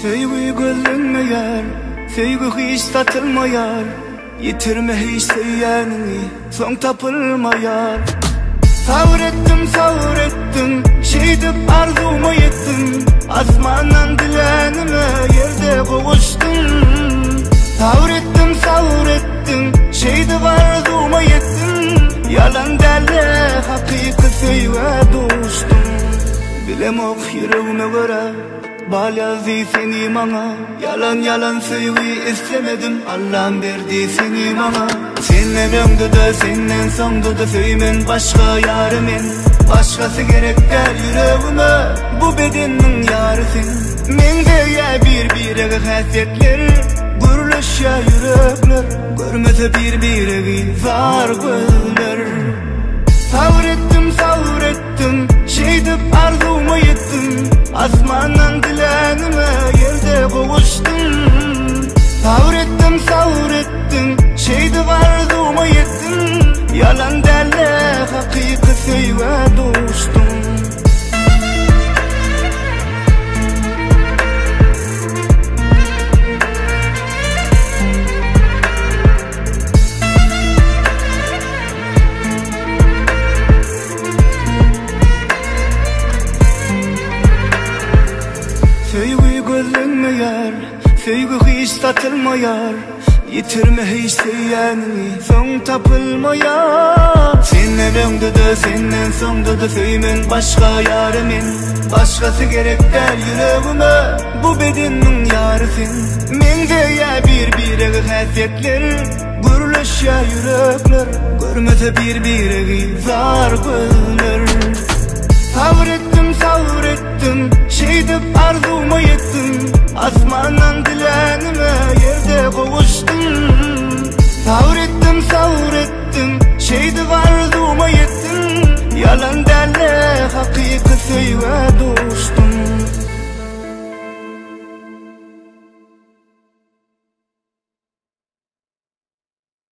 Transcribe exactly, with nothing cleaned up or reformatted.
Sevgi gözlenmeyer, sevgi hiç satılmayar. Yitirme hiç sevyenini, son tapılmayar. Savrettim savrettim, şeydip arzuma yettim. Asmandan dilenime yerde kovuştum. Savrettim savrettim, şeydip arzuma yettim. Yalan derle hakiki sevve doğuştum. Bilemok yüreğime göre bal yazdı seni bana. Yalan yalan sevgi istemedim, Allah'ım verdi seni bana. Seninle ömdü de senden sondu da söylemen başka yarımın. Başkası gerek der yüreğime, bu bedenin yarısın. Men de ya bir birege hasretler, gürleş ya yürekler. Görmese bir birege zar gözler. Savrettim savrettim, şeydip arzuma yettim. Asmandan dilenime yerde kovuştum. Savrettim savrettim, şeydip arzuma yettim. Yalan derle hakiki sevve doğuştum. Sevgi gözlenmeyer, sevgi hiç satılmayar. Yitirme hiç sevyenini, son tapılmayar. Seninle ömdü de senden sondu da söylemen başka yarımın. Başkası gerek der yüreğime, bu bedenin yarısın. Men de ya bir birege hasretler, gürleş ya yürekler. Görmese bir birege zar gözler. Savrettim savrettim, şeydip arzuma yettim. Asmandan dilenime yerde kovuştum. Savrettim savrettim, şeydip arzuma yettim. Yalan derle hakiki sevve